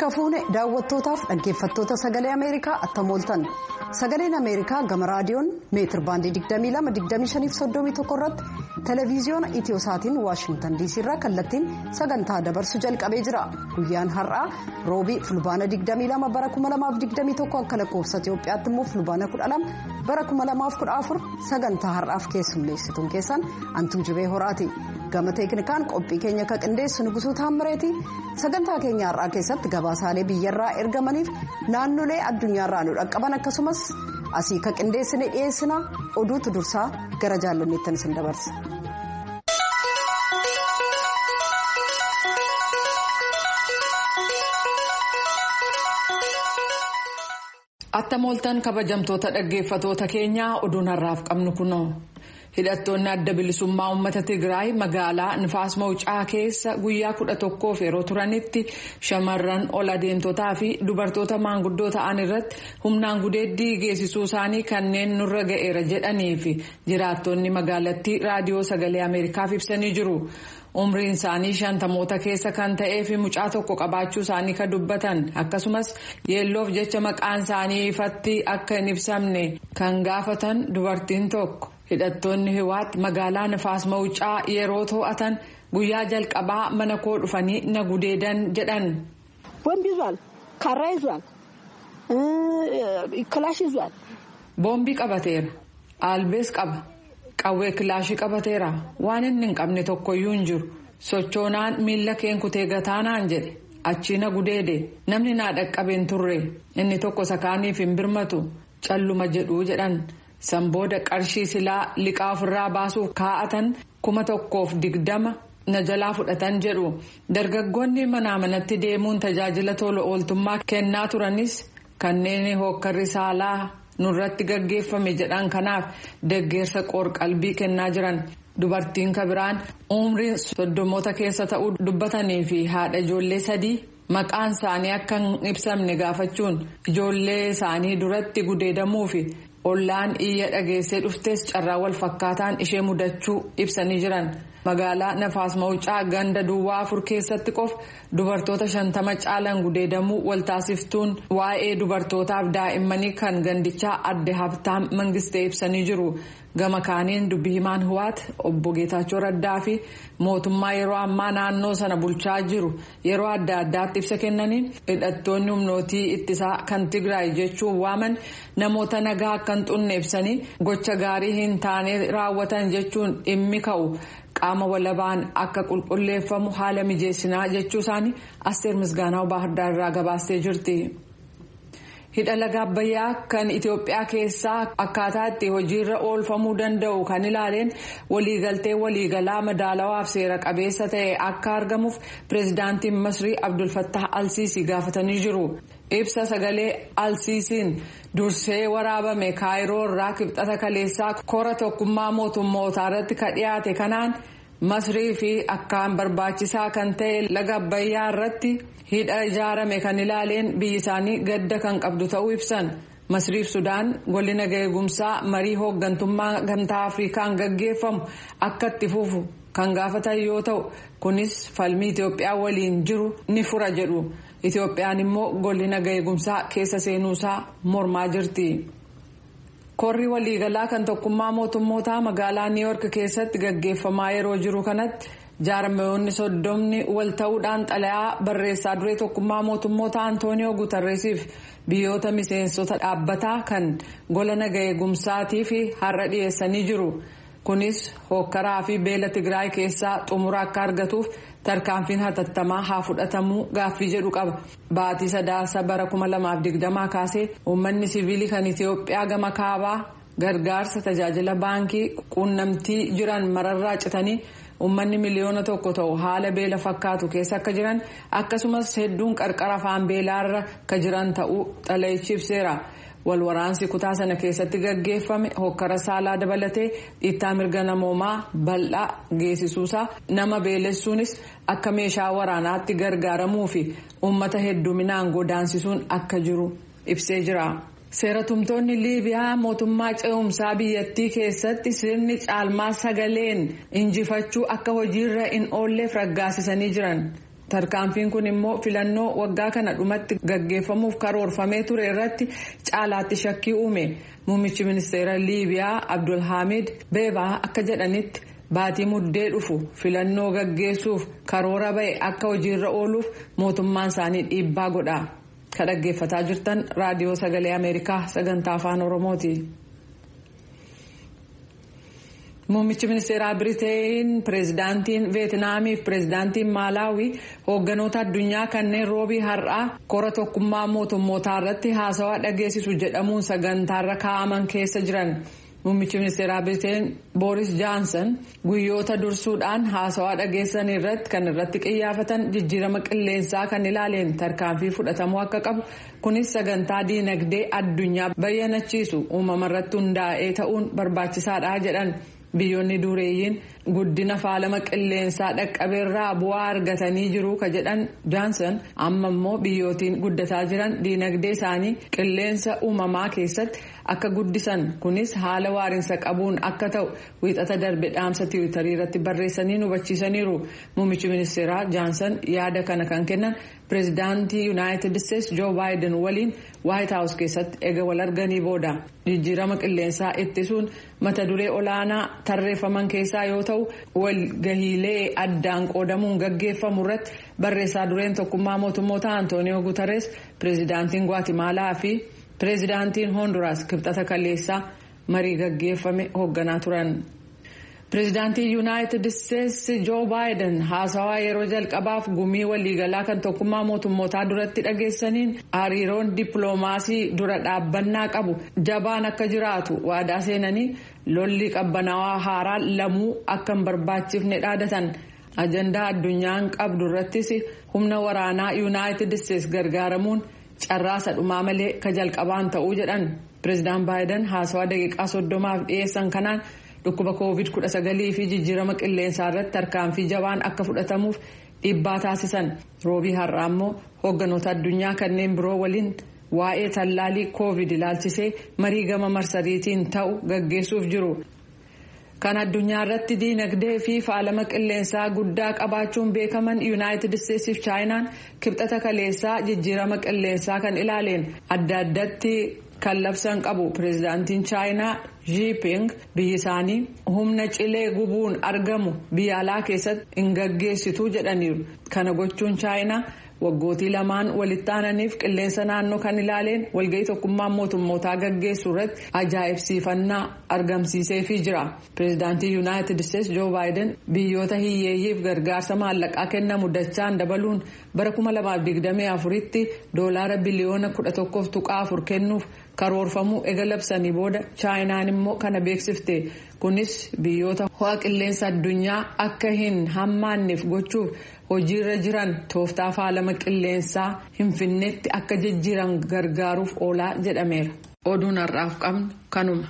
Harka fuune daawwattootaaf dhaggeeffattoota sagalee Ameerikaa attamooltan sagaleen Ameerikaa gama raadiyoon meetir baandii 22-25-31 irratti televiziyoona Itiyooosaatiin Waashingtan DC irraa kallattiin sagantaa dabarsu jalqabee jira. Guyyaan har'aa roobii fulbaana 22 bara 2021 akka lakkoofsa Itiyoophiyaatti immoo fulbaana 12 bara 2014 sagantaa har'aaf keessummeessituun keessan Antuu Jibee Horaati. Gama teeknikaan qophii keenya kan qindeessu Nugusuu Taammireeti. Sagantaa keenya har'aa keessatti gabaasaalee biyyarraa ergamaniif naannolee addunyaarraa nu dhaqqaban akkasumas asii kan qindeessine dhiyeessina oduutu dursaa gara jaallanneettan isin dabarsa. Attamooltan kabajamtoota dhaggeeffatoota keenyaa oduun har'aaf qabnu kunoo. Hidhattoonni adda bilisummaa uummata Tigraay magaalaa Nifaas Mawucaa keessa guyyaa 11 yeroo turanitti shamarran ol adeemtotaa fi dubartoota maanguddoo ta'an irratti humnaan gudeeddii geessisuu isaanii kanneen nurra ga'eera jedhanii fi jiraattonni magaalattii raadiyoo sagalee Ameerikaaf ibsanii jiru. Umriin isaanii 50moota keessa kan ta'ee fi mucaa tokko qabaachuu isaanii kan dubbatan akkasumas yeelloof jecha maqaan isaanii ifatti akka hin ibsamne kan gaafatan dubartiin tokko. Hidhattoonni Hiwaat magaalaa Nifaas Mawucaa yeroo to'atan guyyaa jalqabaa mana koo dhufanii na gudeedan jedhan. Boombii zuwal, karraa zuwal, kilaashii zuwal. Boombii qabateera, albees qaba, qawwee kilaashii qabateera, waan inni hin qabne tokkoyyuu hin jiru. Sochoonaan miila keen kutee gataanaan jedhe, achii na gudeede, namni naa dhaqqabeen turre, inni tokko sakaaniif hin birmatu, calluma jedhuu jedhan. Sanbooda qarshii silaa liqaa ofirraa baasuuf kaa'atan 120 na jalaa fudhatan jedhu. Dargaggoonni manaa manatti deemuun tajaajila tola ooltummaa kennaa turanis kanneen hokkarri saalaa nurratti gaggeeffame jedhan kanaaf deeggarsa qoor-qalbii kennaa jiran. Dubartiin kabiraan umriin 30moota keessa ta'uu dubbatanii fi haadha ijoollee 3 maqaan isaanii akka hin ibsamne gaafachuun ijoollee isaanii duratti gudeedamuu fi ollaan iyya dhageessee dhuftes carraa wal fakkaataan ishee mudachuu ibsanii jiran. Magaalaa Nifaas Mawucaa ganda duwwaa 4 keessatti qofa dubartoota 50 caalan gudeedamuu waltaasiftuun waa'ee dubartootaaf daa'immanii kan gandichaa adde Habtaam Mangistee ibsanii jiru. Gama kaaniin dubbii himaan Hiwaat obbo Geetaachoo Raddaa fi mootummaa yeroo ammaa naannoo sana bulchaa jiru yeroo adda addaatti ibsa kennaniin hidhattoonni humnootii ittisaa kan Tigraay jechuun waaman namoota nagaa akka hin xunne ibsanii gocha gaarii hin taane raawwatan jechuun dhimmi ka'u qaama walabaan akka qulqulleeffamu haala mijeessinaa jechuu isaanii Asteer Misgaanaw Baahirdaar irraa gabaastee jirti. Hidha laga Abbayyaa kan Itiyoophiyaa keessaa akkaataa itti hojiirra oolfamuu danda'u kan ilaaleen waliigaltee waliigalaa madaalawaaf seera qabeessa ta'e akka argamuuf pireezidaantiin Masrii Abdul Fattah Al-Siisii gaafatanii jiru. Ibsa sagalee Al-Siisiin dursee waraabame Kaayiroo irraa kibxata kaleessaa kora tokkummaa mootummootaa irratti ka dhiyaate kanaan Masrii fi akkaan barbaachisaa kan ta'e laga Abbayyaa irratti hidha ijaarame kan ilaaleen biyyi isaanii gadda kan qabdu ta'uu ibsan. Masriif Sudaan golli nagaa eegumsaa marii hooggantummaa gamtaa Afrikaan gaggeeffamu akka itti fufu kan gaafatan yoo ta'u kunis falmii Itiyoophiyaa waliin jiru ni fura jedhu. Itiyoophiyaan immoo golli nagaa eegumsaa keessa seenuusaa mormaa jirti. Korri waliigalaa kan tokkummaa mootummootaa magaalaa Niiwuork keessatti gaggeeffamaa yeroo jiru kanatti jaarmayoonni 30 wal ta'uudhaan xalayaa barreessaa duree tokkummaa mootummoota Antooniyoo Guutarreesiif biyyoota miseensota dhaabbataa kan gola nagaa eegumsaatii fi har'a dhiyeessanii jiru. Kunis hokkaraa fi beela Tigraay keessaa xumura akka argatuuf tarkaanfiin hatattamaa haa fudhatamuu gaaffii jedhu qaba. Baatii Sadaasa bara 2020 kaasee uummanni siviilii kan Itiyoophiyaa gama kaabaa gargaarsa tajaajila baankii quunnamtii jiran mararraa citanii uummanni miliyoona 1 ta'u haala beela fakkaatu keessa akka jiran akkasumas hedduun qarqara afaan beelaarra ka jiran ta'uu xalayichi ibseera. Walwaraansi kutaa sana keessatti gaggeeffame hokkara saalaa dabalatee dhiittaa mirga namoomaa bal'aa geessisuusaa nama beelessuunis akka meeshaa waraanaatti gargaaramuu fi uummata hedduminaan godaansisuun akka jiru ibsee jira. Seeratumtoonni Liibiyaa mootummaa ce'umsaa biyyattii keessatti sirni caalmaa sagaleen injifachuu akka hojiirra hin oolleef raggaasisanii jiran. Tarkaanfiin kun immoo filannoo waggaa kana dhumatti gaggeeffamuuf karoorfamee ture irratti caalaatti shakkii uume. Muummichi ministeera Liibiyaa Abdulhamid Beebaa akka jedhanitti baatii muddee dhufu filannoo gaggeessuuf karoora ba'e akka hojiirra ooluuf mootummaan isaanii dhiibbaa godha. Kan dhaggeeffataa jirtan raadiyoo sagalee Ameerikaa sagantaa afaan Oromooti. Muummichi ministeeraa Biriteen, pireezidaantiin Veetinaamii fi pireezidaantiin Maalaawii hoogganoota addunyaa kanneen roobii har'aa kora tokkummaa mootummootaa irratti haasawaa dhageessisu jedhamuun sagantaarra kaa'aman keessa jiran. Muummichi ministeeraa Biriteen Booris Johnson guyyoota dursuudhaan haasawaa dhageessan irratti kan irratti qiyyaafatan jijjiirama qilleensaa kan ilaaleen tarkaanfii fudhatamuu akka qabu. Kunis sagantaa diinagdee addunyaa bayyanachiisu uumama irratti hundaa'ee ta'uun barbaachisaadha jedhan. Biyyoonni dureeyyiin guddina faalama qilleensaa dhaqqabeerraa bu'aa argatanii jiru ka jedhan Johnson amma immoo biyyootiin guddataa jiran diinagdee isaanii qilleensa uumamaa keessatti akka guddisan kunis haala waarinsa qabuun akka ta'u wiixata darbe dhaamsa tiwiitarii irratti barreessanii hubachiisaniiru. Muummichi ministeeraa Johnson yaada kana kan kennan pireezidaantii Yuunaayitid Isteetsi Joo Baayiden waliin Waayit Haawus keessatti eega wal arganii booda. Jijjiirama qilleensaa ittisuun mata duree olaanaa tarreeffaman keessaa yoo ta'u walgahiilee addaan qoodamuun gaggeeffamu irratti barreessaa dureen tokkummaa mootummoota Antooniyoo Guutarees, pireezidaantiin Gwaatiimaalaa fi pireezidaantiin Hoonduraas kibxata kaleessaa marii gaggeeffame hoogganaa turan. Pireezidaantii Yuunaayitid Isteetsi Joo Baayiden haasawaa yeroo jalqabaaf gumii waliigalaa kan tokkummaa mootummootaa duratti dhageessaniin hariiroon dippiloomaasii dura dhaabbannaa qabu jabaan akka jiraatu waadaa seenanii lolli qabbanaawaa haaraa lamuu akka hin barbaachifne dhaadatan. Ajandaa addunyaan qabdu irrattis humna waraanaa Yuunaayitid Isteetsi gargaaramuun carraasa dhumaa malee ka jalqabaan ta'uu jedhan. Pireezidaan Baayiden haasawaa daqiiqaa 30 dhiyeessan kanaan dhukkuba COVID-19 fi jijjiirama qilleensaa irratti tarkaanfii jabaan akka fudhatamuuf dhiibbaa taasisan. Roobii har'aa immoo hoogganoota addunyaa kanneen biroo waliin waa'ee tallaalii COVID ilaalchisee marii gama marsariitiin ta'u gaggeessuuf jiru. Kan addunyaa irratti diinagdee fi faalama qilleensaa guddaa qabaachuun beekaman Yuunaayitid Isteetsi fi Chaayinaan kibxata kaleessaa jijjiirama qilleensaa kan ilaaleen adda addatti kan labsan qabu. Pireezidaantiin Chaayinaa Jinping biyyi isaanii humna cilee gubuun argamu biyya alaa keessatti hin gaggeessitu jedhaniiru. Kana gochuun Chaayinaa waggootii lamaan walitti aananiif qilleensa naannoo kan ilaaleen walgahii tokkummaa mootummootaa gaggeessu irratti ajaa'ibsiifannaa argamsiiseefii jira. Pireezidaantii Yuunaayitid Isteetsi Joo Baayiden biyyoota hiyyeeyyiif gargaarsa maallaqaa kennamu dachaan dabaluun bara 2024tti doolaara biliyoona 11.4 kennuuf karoorfamuu ega labsanii booda Chaayinaan immoo kana beeksifte. Kunis biyyoota ho'a qilleensa addunyaa akka hin hammaanneef gochuuf hojiirra jiran tooftaa faalama qilleensaa Finfinneetti akka jijjiiran gargaaruuf oolaa jedhameera. Oduun har'aaf qabnu kanuma.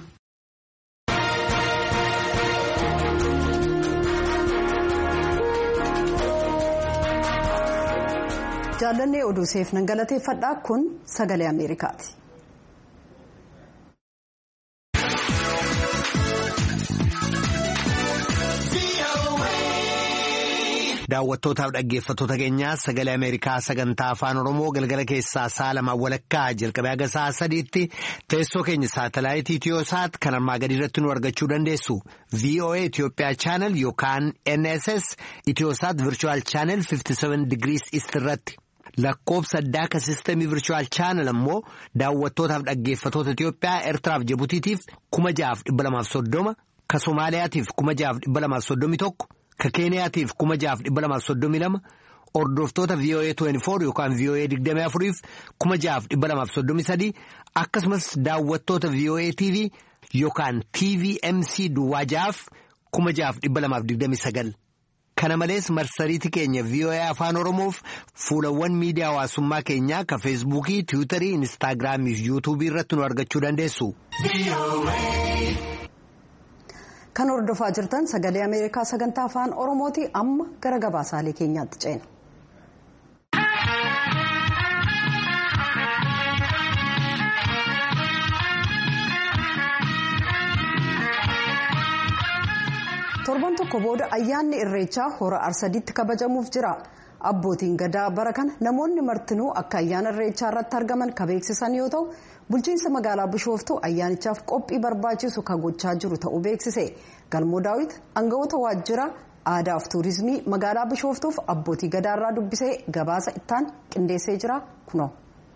Jaallannee oduu seef nan galateeffadhaa kun sagalee Ameerikaati. Daawwattootaaf dhaggeeffattoota keenyaa sagalee Ameerikaa sagantaa afaan Oromoo galgala keessaa sa'a lamaa walakkaa jalqabee haga sa'a 3tti teessoo keenya saatalaayitii Itiyoosaat kan armaa gadii irratti nu argachuu dandeessu. VOA Itiyoophiyaa chaanel yookaan NSS Itiyoosaat Virtual Channel 57 Degrees East irratti. Lakkoofsa addaa ka sistemii Virtual Channel ammoo daawwattootaaf dhaggeeffattoota Itiyoophiyaa Eertiraaf Jibutiitiif 6,230 ka Somaaliyaatiif 6,231 ka Keeniyaatiif 6,232 hordoftoota VOA 24 yookaan VOA 24f 6,233 akkasumas daawwattoota VOA TV yookaan TVMC duwwaajaaf 6,229. Kana malees marsariitii keenya VOA Afaan Oromoof fuulawwan miidiyaa hawaasummaa keenyaa ka Feesbuukii, Tiwiitarii, Inistaagiraamii fi Yuutuubii irratti nu argachuu dandeessu. Kan hordofaa jirtan sagalee Ameerikaa sagantaa afaan Oromooti. Amma gara gabaasaalee keenyaatti ceena. Torban tokko booda ayyaanni irreechaa hora arsadiitti kabajamuuf jira. abbootiin gadaa bara kana namoonni martinuu akka ayyaana irreechaa irratti argaman kan beeksisan yoo ta'u bulchiinsa magaalaa Bishooftuu ayyaanichaaf qophii barbaachisu kan gochaa jiru ta'uu beeksise. Galmoo Daawit aangawoota waajjira aadaa fi tuurizimii magaalaa Bishooftuuf abbootii gadaarraa dubbisee gabaasa ittaan qindeessee jira kunoo.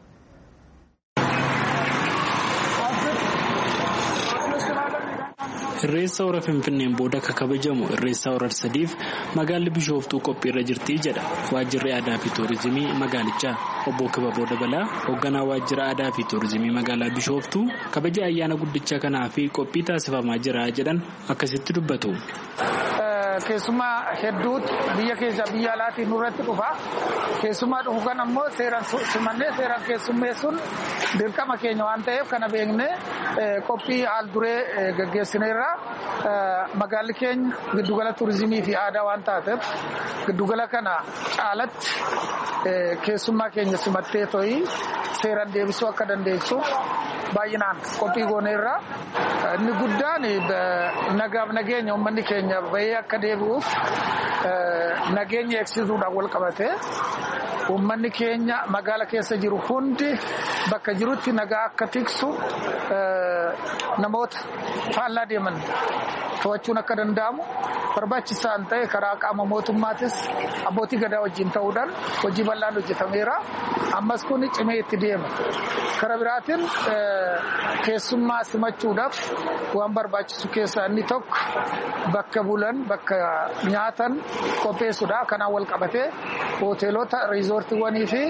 Irreessa hora Finfinneen booda akka kabajamu irreessa hora sadiif magaalli Bishooftuu qophiirra jirti jedha waajjirri aadaa fi tuurizimii magaalichaa. Obbo Kibaboo Dabalaa hoogganaa waajjira aadaa fi tuurizimii magaalaa Bishooftuu kabaja ayyaana guddicha kanaa fi qophii taasifamaa jira jedhan akkasitti dubbatu. Keessumaa hedduutu biyya keessa biyya alaatiin nurratti dhufa. Keessumaa dhufu kan ammoo seeraan simannee seeraan keessummeessuun dirqama keenya waan ta'eef kana beeknee qophii haal duree gaggeessineerra. Magaalli keenya giddugala tuurizimii fi aadaa waan taateef giddugala kana caalatti keessummaa keenya simattee to'ii seeraan deebisuu akka dandeessu baay'inaan qophii gooneerra. Inni guddaan nagaaf nageenya uummanni keenya bahee akka deebi'uuf nageenya eegsisuudhaan wal qabate uummanni keenya magaala keessa jiru hundi bakka jirutti nagaa akka tiksu namoota faallaa deeman to'achuun akka danda'amu barbaachisaan ta'e karaa qaama mootummaatis abbootii gadaa wajjin ta'uudhaan hojii bal'aan hojjetameera. Ammas kun cimee itti deema. Karaa biraatiin keessummaa simachuudhaaf waan barbaachisu keessaa inni tokko bakka bulan bakka nyaatan qopheessuudha. Kanaan wal qabatee hoteelota riizoortiiwwanii fi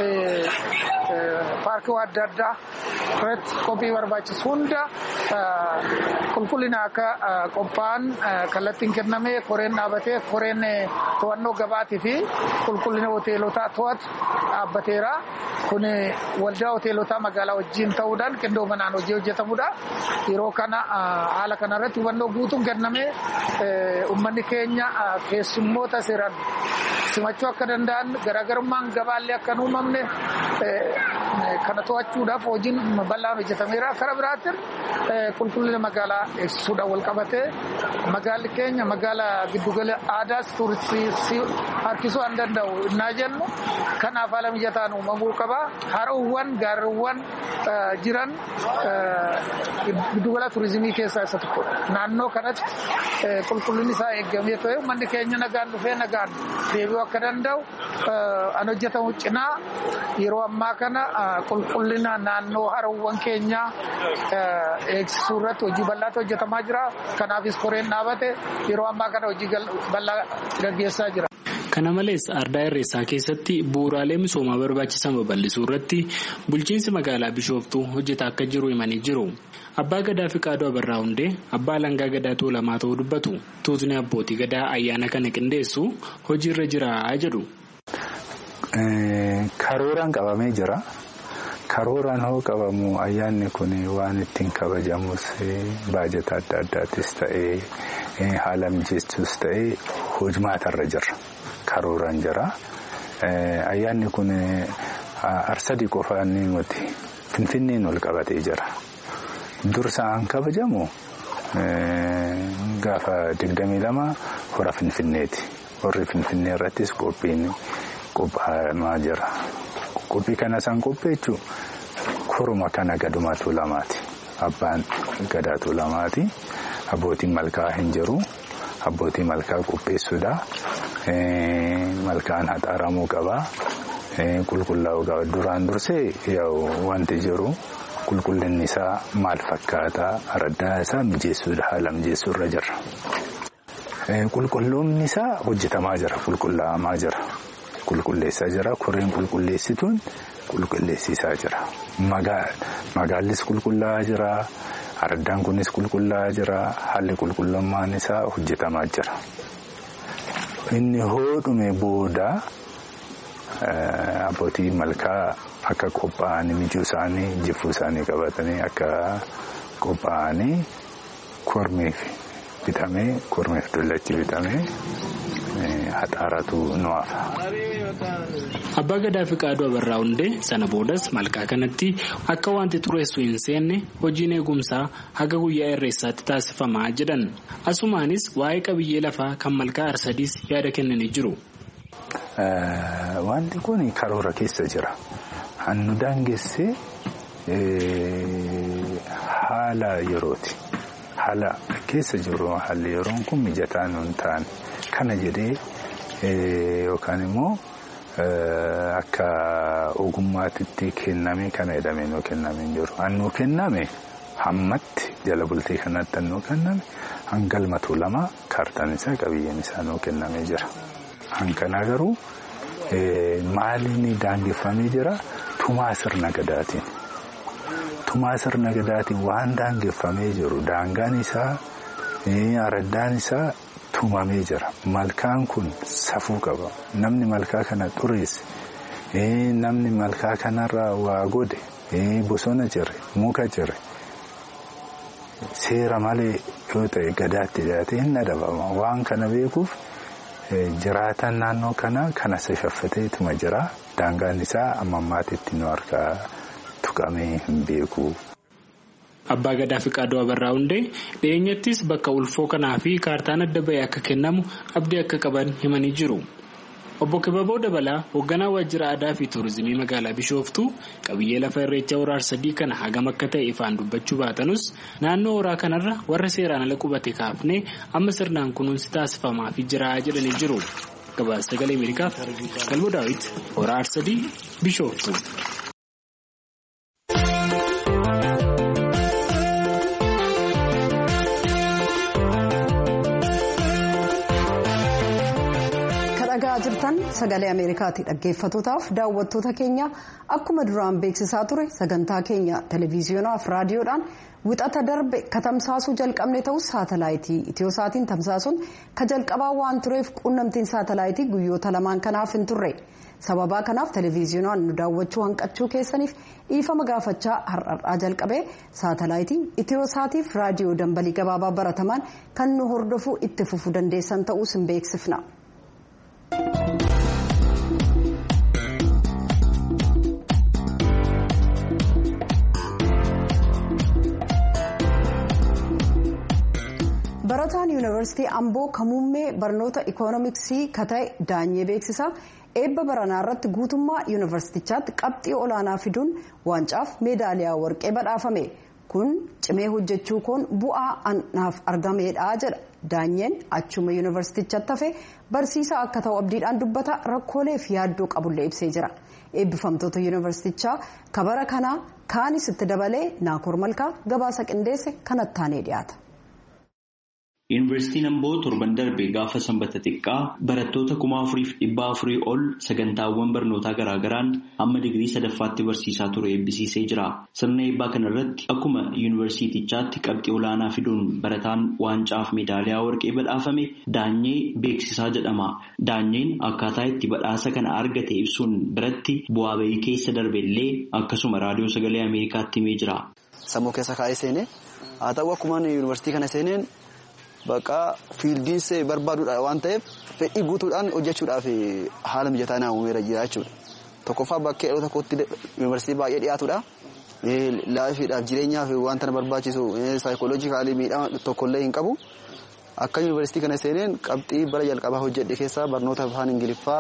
paarkii adda addaa irratti qophii barbaachisu hunda qulqullina akka qophaa'an kallattiin kennamee koreen dhaabatee koreen to'annoo gabaatii fi qulqullina hoteelotaa to'atu dhaabbateera. Kun waldaa hoteelotaa magaalaa wajjin ta'uudhaan qindoominaan hojii hojjetamudha. Yeroo kana haala kanarratti hubannoo guutuun kennamee uummanni keenya keessummoota seeraan simachuu akka danda'an garaagarummaan gabaallee akka hin uumamne kana to'achuudhaaf hojiin bal'aan hojjetameera. Karaa biraatiin qulqullina magaalaa eegsisuudhaan wal qabatee magaalli keenya magaalaa giddugala aadaas tuuristii harkisuu hin danda'u innaa jennu kanaaf haala mijataan uumamuu qaba. Haroowwan gaarreewwan jiran giddugala tuurizimii keessaa isa tokkodha. Naannoo kanatti qulqullinni isaa eegamee ta'e uummanni keenya nagaan dhufee nagaan deebi'uu akka danda'u an hojjetamu cinaa yeroo ammaa kana qulqullina naannoo haroowwan keenyaa eegsisuu irratti hojii bal'aatu hojjetamaa jira. Kanaafis koreen dhaabate yeroo ammaa kana hojii bal'aa gaggeessaa jira. Kana malees ardaa irreessaa keessatti bu'uuraalee misoomaa barbaachisan babal'isuu irratti bulchiinsi magaalaa Bishooftuu hojjetaa akka jiru himanii jiru. Abbaa Gadaa Fiqaaduu Abarraa Hundee abbaa alangaa gadaa Tuulamaa ta'uu dubbatu. Tuutni abbootii gadaa ayyaana kana qindeessu hojiirra jira jedhu. Karooraan qabamee jira. Karooraan hoo qabamu ayyaanni kun waan ittiin kabajamus baajata adda addaattis ta'ee haala mijeessuus ta'ee hojmaatarra jira. Karooraan jira. Ayyaanni kun arsadii qofaan nuti Finfinneen ol qabatee jira. Dursaan kabajamu gaafa 22 hora Finfinneeti. Horri Finfinnee irrattis qophaa'amaa jira. Qophii kana san qopheechuu koruma kana gaduma Tuulamaati. Abbaan Gadaa Tuulamaati. Abbootiin malkaa hin jiru. Abbootii malkaa qopheessuudha. Malkaan haxaaramuu qaba. Qulqullaa'uu qaba. Duraan dursee wanti jiru qulqullinni isaa maal fakkaata araddaa isaa mijeessuudha. Haala mijeessuurra jira. Qulqulloomni isaa hojjetamaa jira. Qulqullaa'amaa jira. Qulqulleessaa jira. Koreen qulqulleessituun qulqulleessisaa jira. Magaallis qulqullaa'aa jira. Araddaan kunis qulqullaa'aa jira. Haalli qulqullummaan isaa hojjetamaa jira. Inni hoodhume booda abbootii malkaa akka qophaa'anii mijuu isaanii jifuu isaanii qabatanii akka qophaa'anii kormeef bitamee kormeef dullachi bitamee haxaaratu nu'aafa. Abbaa Gadaa Fiqaaduu Abarraa Hundee sana boodas malkaa kanatti akka wanti xureessu hin seenne hojiin eegumsaa haga guyyaa irreessaatti taasifamaa jedhan. Asumaanis waa'ee qabiyyee lafaa kan malkaa arsadiis yaada kennanii jiru. wanti kun karoora keessa jira. Hannu daangessee haala yerooti. Haala keessa jiru haalli yeroon kun mijataa nuun ta'an kana jedhee yookaan immoo akka ogummaatitti kenname kana jedhamee nuu kenname hin jiru. Hannuu kenname hammatti jala bultii kanatti hannuu kenname hangalma 2 kaartaan isaa qabiyyeen isaa nuu kennamee jira. Hankanaa garuu maaliin daangeffamee jira? Tumaa sirna gadaatiin. Tumaa sirna gadaatiin waan daangeffamee jiru daangaan isaa araddaan isaa tumamee jira. Malkaan kun safuu qaba. Namni malkaa kana xureesse namni malkaa kanarraa waa godhe bosona jire muka jire seera malee yoo ta'e gadaatti dhiyaatee hin adabama. Waan kana beekuuf jiraatan naannoo kana shaffateetuma jira. Daangaan isaa amma ammaatitti nu harkaa tuqamee hin beeku. Abbaa Gadaa Fiqaaduu Abarraa Hundee dhiyeenyattis bakka ulfoo kanaa fi kaartaan adda bahee akka kennamu abdii akka qaban himanii jiru. Obbo Kibaboo Dabalaa hoogganaa waajjira aadaa fi tuurizimii magaalaa Bishooftuu qabiyyee lafa irreecha horaa Arsadii kana hagam akka ta'e ifaan dubbachuu baatanus naannoo horaa kanarra warra seeraan ala qubate kaafnee amma sirnaan kunuunsi taasifamaafii jira jedhanii jiru. Gabaasa Sagalee Ameerikaaf Galmoo Daawit horaa Arsadii Bishooftuu. jirtan Sagalee Ameerikaatti dhaggeeffatootaaf daawwattoota keenya akkuma duraan beeksisaa ture sagantaa keenya televiziyoonaa fi raadiyoodhaan wixata darbe katamsaasuu jalqabne ta'us saatalaayitii Itiyooosaatiin tamsaasuun ka jalqabaa waan tureef quunnamtiin saatalaayitii guyyoota lamaan kanaaf hin turre. Sababa kanaaf televiziyoonaan nu daawwachuu hanqachuu keessaniif dhiifama gaafachaa har'aa jalqabee saatalaayitii Itiyoosaatiif raadiyoo dambalii gabaabaa baratamaan kan nu hordofuu itti fufuu dandeessan ta'us hin beeksifna. Barataan yuunivarsiitii Amboo kamuummee barnoota ikoonomiksii kata'e Daanyee beeksisaa eebba baranaa irratti guutummaa yuunivarsiitichaatti qabxii olaanaa fiduun waancaaf meedaaliyaa warqee badhaafame. Kun cimee hojjechuu koon bu'aa anaaf argameedha jedha. Daanyeen achuma yuunivarsiitichatti hafe barsiisaa akka ta'u abdiidhaan dubbata rakkoolee fi yaaddoo qabullee ibsee jira. Eebbifamtoota yuunivarsiitichaa kabara kanaa kaanis itti dabalee Naakoor Malkaa gabaasa qindeesse kanatti aanee dhiyaata. Yuunivarsiitiin Amboo torban darbe gaafa sanbata xiqqaa barattoota 4,400 ol sagantaawwan barnootaa garaagaraan hamma digirii sadaffaatti barsiisaa ture eebbisiisee jira. Sirna eebbaa kanarratti akkuma yuunivarsiitichaatti qabxii olaanaa fiduun barataan waancaaf meedaaliyaa warqee badhaafame Daanyee beeksisaa jedhama. Daanyeen akkaataa itti badhaasa kana argate ibsuun biratti bu'aa bahii keessa darbellee akkasuma raadiyoo Sagalee Ameerikaatti himee jira. Sammuu keessa kaa'ee seenee haa ta'u akkuma yuunivarsiitii kana seeneen bakka fiildiinsa barbaaduudha waan ta'eef fedhii guutuudhaan hojjechuudhaaf haala mijataa naa uumeera jira jechuudha. Tokkoffaa bakka yeroo tokkotti yuunivarsiitii baay'ee dhiyaatudha. Laafiidhaaf jireenyaaf wanta na barbaachisu saayikooloojikaalii miidhama tokkollee hin qabu. Akka yuunivarsiitii kana seeneen qabxii bara jalqabaa hojjedhe keessaa barnoota afaan Ingiliffaa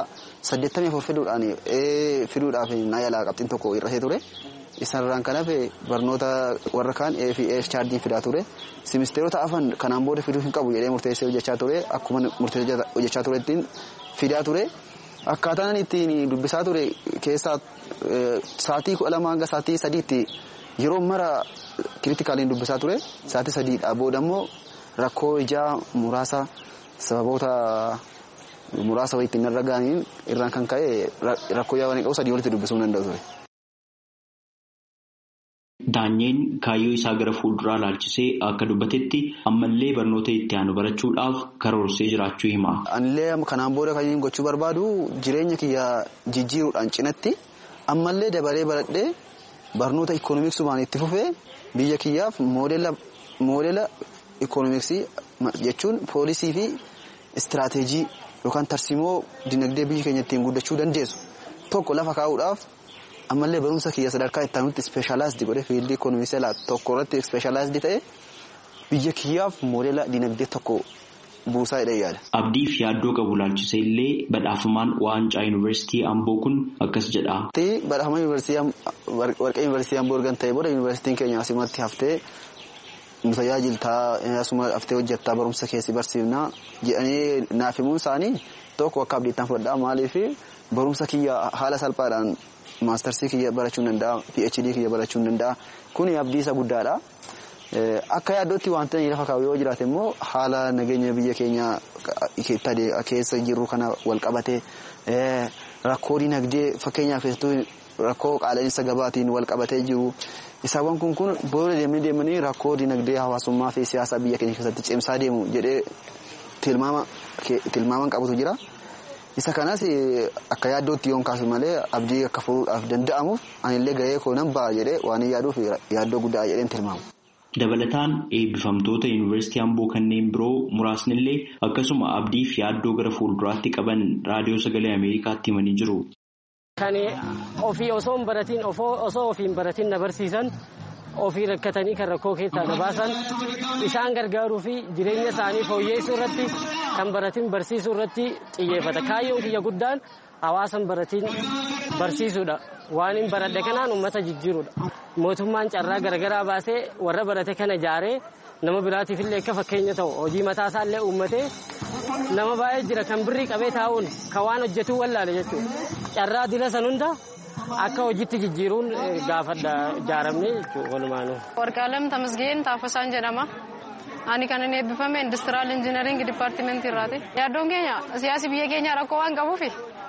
84 fiduudhaaf na yaalaa qabxiin tokko hir'atee ture. Isarraan kanaaf barnoota warra kaan chaardiin fidaa ture. Simisteerota afan kanaan booda fiduu hin qabu jedhee murteessee hojjechaa ture. Akkuma murteessee hojjechaa ture ittiin fidaa ture. Akkaataan ittiin dubbisaa ture keessaa sa'aatii 12 hanga sa'aatii 3tti yeroo mara kiriitikaaliin dubbisaa ture. Sa'aatii 3dha booda immoo rakkoo ijaa muraasa sababoota muraasa wayii ittiin irra ga'aniin irraan kan ka'e rakkoo ijaa waan qabu 3 walitti dubbisuu hin danda'u ture. Daanyeen kaayyoo isaa gara fuulduraa laalchisee akka dubbatetti ammallee barnoota itti aanu barachuudhaaf karoorsee jiraachuu hima. Anillee kanaan booda kan gochuu barbaadu jireenya kiyya jijjiiruudhaan cinatti ammallee dabalee baradhee barnoota ikoonomiksii itti fufee biyya kiyyaaf moodela ikoonomiksii jechuun poolisii fi istiraateejii yookaan tarsiimoo dinagdee biyya keenya ittiin guddachuu dandeessu tokko lafa kaa'uudhaaf. Ammallee barumsa kiyya sadarkaa itti aanutti ispeeshaalaayizdi godhee fiildii ikoonomiksii tokko irratti ispeeshaalaayizdi ta'e biyya kiyyaaf moodela dinagdee tokko buusaa hidhee yaada. Abdii fi yaaddoo qabu ilaalchisee illee badhaafamaan waancaa yuunivarsiitii Amboo kun akkas jedha. Badhaafamaa warqee yuunivarsiitii Amboo erga ta'e booda yuunivarsiitiin keenya asumatti haftee nu tajaajiltaa asuma haftee hojjettaa barumsa keessi barsiifnaa jedhanii naaf himuun isaanii tokko akka abdiittaan fudhadhaa maaliif barumsa kiyya haala salphaadhaan maastarsii kiyya barachuun danda'a PhD kiyya barachuun danda'a kun abdii isa guddaadha. Akka yaaddootti wanta lafa kaa'u yoo jiraate immoo haala nageenya biyya keenya keessa jiru kana wal qabatee rakkoo dinagdee fakkeenyaaf rakkoo qaala'insa gabaatiin wal qabatee jiru. Isaawwan kun booda deemanii rakkoo dinagdee hawaasummaa fi siyaasa biyya keenya keessatti cimsaa deemu jedhee tilmaaman qabutu jira. Isa kanas akka yaaddootti yoon kaasu malee abdii akka furuudhaaf danda'amuuf anillee gahee koo nan ba'a jedhee waan yaaduuf yaaddoo guddaa jedheen tilmaamu. Dabalataan eebbifamtoota yuunivarsiitii Amboo kanneen biroo muraasnillee akkasuma abdii fi yaaddoo gara fuulduraatti qaban raadiyoo sagalee Ameerikaatti himanii jiru. Kan ofii osoo hin baratiin osoo ofii hin baratiin na barsiisan ofii rakkatanii kan rakkoo keessaa na baasan isaan gargaaruu fi jireenya isaanii fooyyessuu irratti kan baratiin barsiisuu irratti xiyyeeffata. Kaayyoon kiyya guddaan hawaasan baratiin barsiisuudha. Waan hin baradhe kanaan uummata jijjiiruudha. Mootummaan carraa garagaraa baasee warra barate kana ijaaree nama biraatiif illee akka fakkeenya ta'u hojii mataa isaa illee uummatee nama baay'ee jira kan birrii qabee taa'uun kan waan hojjetuu wallaale jechuudha. Carraa dila san hunda akka hojiitti jijjiiruun gaafadha ijaaramne jechuudha walumaanuu. Warqaalem Tamasgeen Taafasaan jedhama. Ani kan inni eebbifame Industiraal Injinariing Dipaartimentii irraati. Yaaddoon keenya siyaasi biyya keenyaa rakkoo waan qabuufi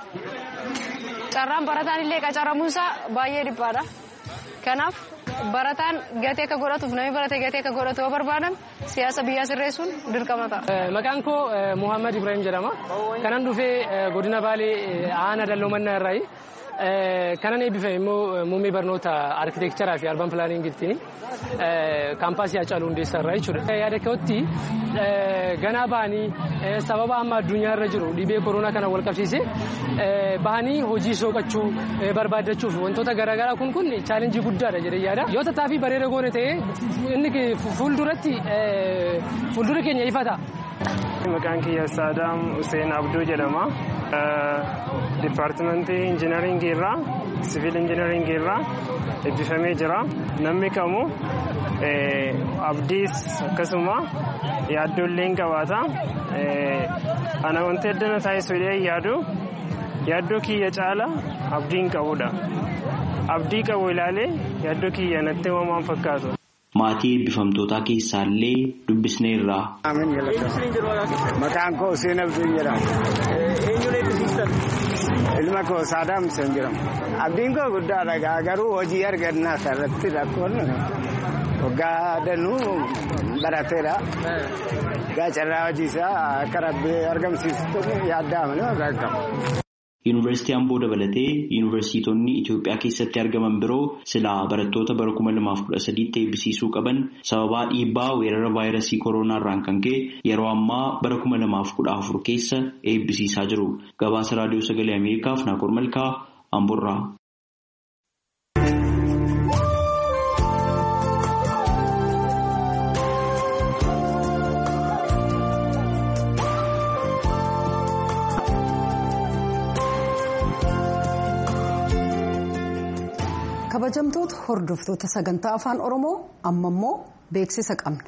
carraan barataan illee qacaramuunsaa baay'ee dhiphaadha. Kanaaf barataan gatee akka godhatuuf namni barate gatee akka godhatu yoo barbaadan siyaasa biyyaa sirreessuun dirqama ta'a. Maqaan koo Muhammad Ibrahim jedhama. Kanan dhufee godina Baalee Aanaa Dalloomanaa irraayi. Kanan eebbifame immoo muummee barnoota arkitekcheraa fi arban pilaaniingittiin kaampaasii Haacaaluu Hundeessaa irraa jechuudha. Yaada kootti ganaa bahanii sababa amma addunyaa irra jiru dhibee koronaa kana wal qabsiisee bahanii hojii soqachuu barbaaddachuuf wantoota garaagaraa kun chaalenjii guddaadha jedhee yaada. Yoo tattaaffii bareeda goone ta'ee inni fuuldura keenya ifata. Maqaan kiyya Saadaam Hussein Abduu jedhama. Dipaartimentii Injinariingii irraa Siviil Injinariingii irraa eebbifamee jira. Namni kamuu abdiis akkasuma yaaddollee hin qabaata. Ana wanti addana taasisu yaaddoo kiyya caala abdiin qabudha. Abdii qabu ilaalee yaaddoo kiyya natti waan fakkaatu. Maatii eebbifamtootaa keessaallee dubbisneerra. Maqaan koo Hussein Abduu jedhama. Eenyuun eebbisiistan? Ilma koo Saadaam Hussein jedhama. Abdiin koo guddaadha garuu hojii argannaa irratti rakkoon waggaa danuu barateera. Carraa hojii isaa akka rabbi argamsiisutti yaaddaa malee waggaa qaba. Yuunivarsiitii Amboo dabalatee yuunivarsiitonni Itoophiyaa keessatti argaman biroo silaa barattoota bara 2013tti eebbisiisuu qaban sababaa dhiibbaa weerara vaayirasii koronaa irraan kan ka'e yeroo ammaa bara 2014 keessa eebbisiisaa jiru. Gabaasa raadiyoo sagalee Ameerikaaf Naakoor Malkaa Amboorraa. Kabajamtoota hordoftoota sagantaa afaan Oromoo amma immoo beeksisa qabna.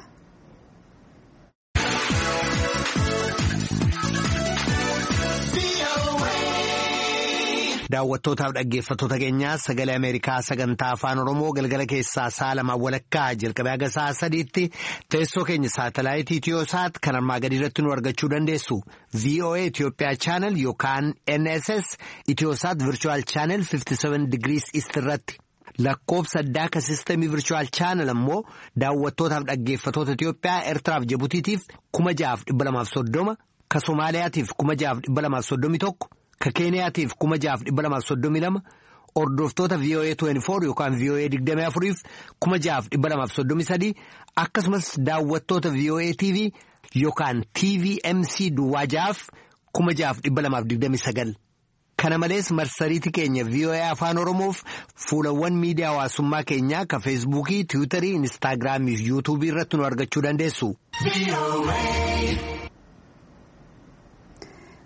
Daawwattootaaf dhaggeeffattoota keenyaa sagalee Ameerikaa sagantaa afaan Oromoo galgala keessaa sa'a 2:00 jalqabee haga sa'a 3tti teessoo keenya saatalaayitii Itiyoosaat kan armaa gadii irratti nu argachuu dandeessu. VOA Itoophiyaa Channel yookaan NSS Itiyoosaat Virtual Channel 57 degrees East irratti. Lakkoofsa addaa ka sistemii Virtual Channel ammoo daawwattootaaf dhaggeeffattoota Itoophiyaa Eertiraaf Jibutiitiif 6,230 ka Somaaliyaatiif 6,231 ka Keeniyaatiif 6,232 hordoftoota VOA 24 yookaan VOA 24f 6,233 akkasumas daawwattoota VOA TV yookaan TVMC Duwwaajaaf 6,229. Kana malees marsariitii keenya VOA Afaan Oromoof fuulawwan miidiyaa hawaasummaa keenyaa ka Feesbuukii, Tiwiitarii, Inistaagiraamii fi Yuutuubii irratti nu argachuu dandeessu.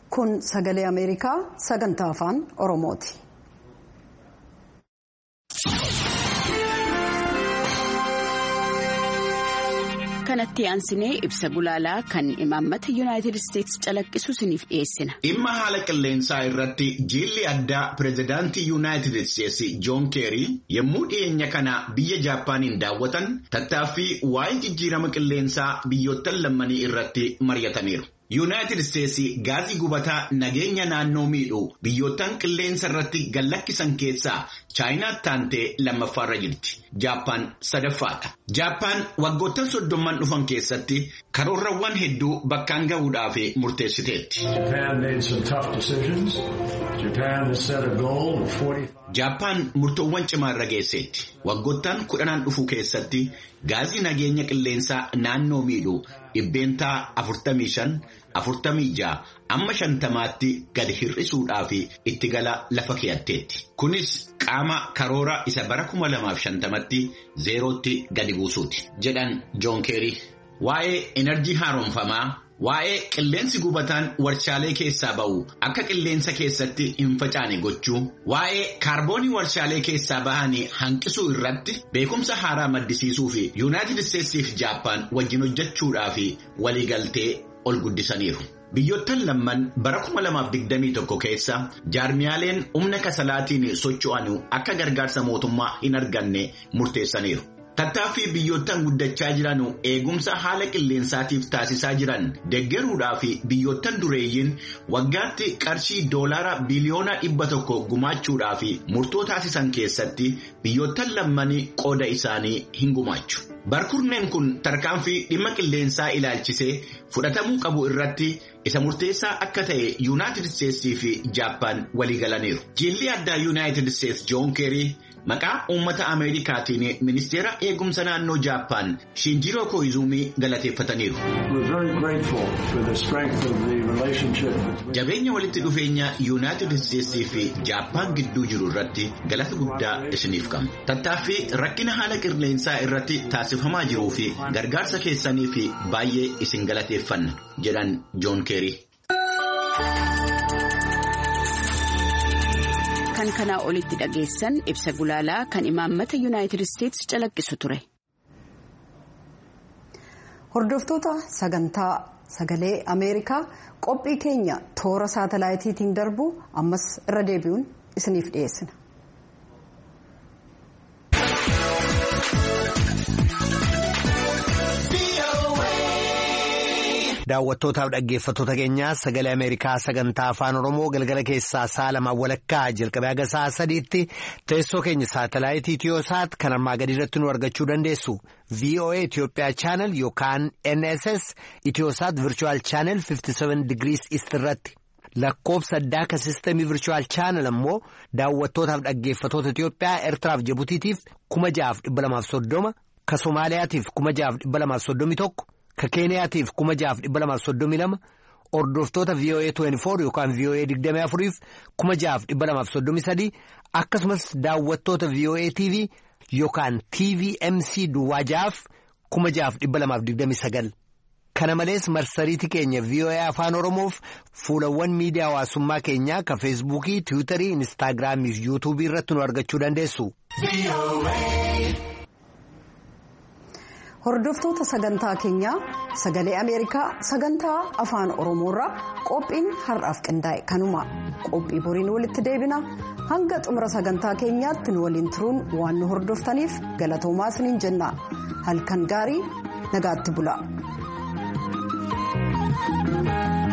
Kun sagalee Ameerikaa sagantaa afaan Oromooti. Kanatti aansinee ibsa gulaalaa kan imaammata Yuunaayitid Isteetsi calaqqisu isiniif dhiyeessina. Dhimma haala qilleensaa irratti jilli addaa pireezidaantii Yuunaayitid Isteetsi Joon Keerii yommuu dhiyeenya kana biyya Jaappaaniin daawwatan tattaaffii waa'ee jijjiirama qilleensaa biyyoottan lammanii irratti mari'ataniiru. Yuunaayitid Isteetsi gaazii gubataa nageenya naannoo miidhu biyyoottan qilleensa irratti gallakkisan keessaa Chaayinaatti aantee lammaffaarra jirti. Jaappaan sadaffaadha. Jaappaan waggoottan 30 dhufan keessatti karoorrawwan hedduu bakkaan ga'uudhaaf murteessiteetti. Jaappaan murtoowwan cimaa irra geesseetti. Waggoottan 10 dhufu keessatti gaazii nageenya qilleensaa naannoo miidhu dhibbeentaa 45-46 amma 50tti gadi hir'isuudhaaf itti gala lafa keeyatteetti. Kunis qaama karoora isa bara 2050tti zeerootti gadi buusuuti jedhan Joon Keerii. Waa'ee enerjii haaromfamaa, waa'ee qilleensi gubataan warshaalee keessaa ba'u akka qilleensa keessatti hin facaane gochuu, waa'ee kaarboonii warshaalee keessaa bahanii hanqisuu irratti beekumsa haaraa maddisiisuu fi Yuunaayitid Isteetsii fi Jaappaan wajjin hojjechuudhaaf waliigaltee ol guddisaniiru. Biyyoottan lamman bara 2021 keessa jaarmiyaaleen humna kasalaatiin socho'an akka gargaarsa mootummaa hin arganne murteessaniiru. Tattaaffii biyyoottan guddachaa jiran eegumsa haala qilleensaatiif taasisaa jiran deeggaruudhaaf biyyoottan dureeyyiin waggaatti qarshii doolaara biliyoona 100 gumaachuudhaaf murtoo taasisan keessatti biyyoottan lammanii qooda isaanii hin gumaachu. Barkurneen kun tarkaanfii dhimma qilleensaa ilaalchisee fudhatamuu qabu irratti isa murteessaa akka ta'e Yuunaayitid Isteetsii fi Jaappaan waliigalaniiru. Jilli addaa Yuunaayitid Isteets Joon Keerii maqaa uummata Ameerikaatiin ministeera eegumsa naannoo Jaappaan Shinjiroo Koizumii galateeffataniiru. Jabeenya walitti dhufeenya Yuunaayitid Isteetsii fi Jaappaan gidduu jiru irratti galata guddaa isiniif qabna. Tattaaffii rakkina haala qilleensaa irratti taasifamaa jiruu fi gargaarsa keessanii fi baay'ee isin galateeffanna jedhan Joon Keerii. Kan kanaa olitti dhageessan ibsa gulaalaa kan imaammata Yuunaayitid Isteetsi calaqqisu ture. Hordoftoota sagantaa sagalee Ameerikaa qophii keenya toora saatalaayitiitiin darbu ammas irra deebi'uun isiniif dhiyeessina. Daawwattootaaf dhaggeeffattoota keenyaa sagalee Ameerikaa sagantaa afaan Oromoo galgala keessaa sa'a lamaa walakkaa jalqabee haga sa'a sadiitti teessoo keenya saatalaayitii Itiyoosaat kan armaa gadii irratti nu argachuu dandeessu. VOA Itoophiyaa Channel yookaan NSS Itiyoosaat Virtual Channel 57 degrees East irratti. Lakkoofsa addaa ka sistemii Virtual Channel ammoo daawwattootaaf dhaggeeffattoota Itoophiyaa Eertiraaf Jibutiitiif 6,230 ka Somaaliyaatiif 6,231 ka Keeniyaatiif 6,232 hordoftoota VOA 24 yookaan VOA 24 6,233 akkasumas daawwattoota VOA TV yookaan TVMC duwwaa 6,229 kana malees marsariitii keenya VOA afaan Oromoof fuulawwan miidiyaa hawaasummaa keenyaa ka Feesbuukii, Tiwiitarii, Inistaagiraamii fi Yuutuubii irratti nu argachuu dandeessu. Hordoftoota sagantaa keenyaa sagalee Ameerikaa sagantaa afaan Oromoorraa qophiin har'aaf qindaa'e kanuma qophii boriin walitti deebina hanga xumura sagantaa keenyaatti nu waliin turuun waan nu hordoftaniif galatoomaa isiniin jenna halkan gaarii nagaatti bula.